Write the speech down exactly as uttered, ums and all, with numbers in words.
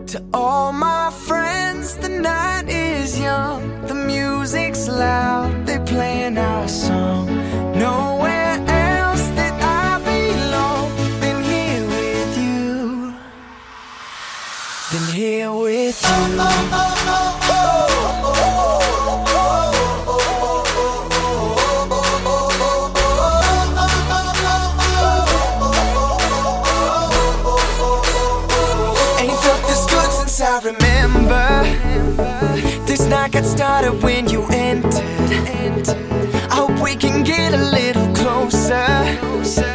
To all my friends, the night is young, the music's loud, they're playing our song. Nowhere else that I belong than here with you, than here with you. I remember this night got started when you entered. I hope we can get a little closer.